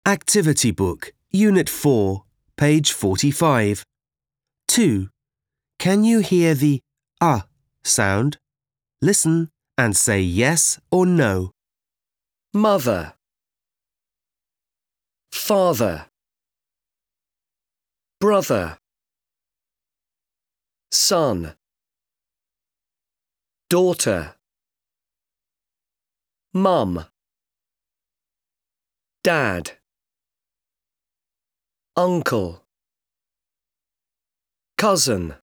Activity Book, Unit 4, page 45. 2. Can you hear the sound? Listen and say yes or no. Mother, father, brother, son, daughter, mum, dad, uncle, cousin.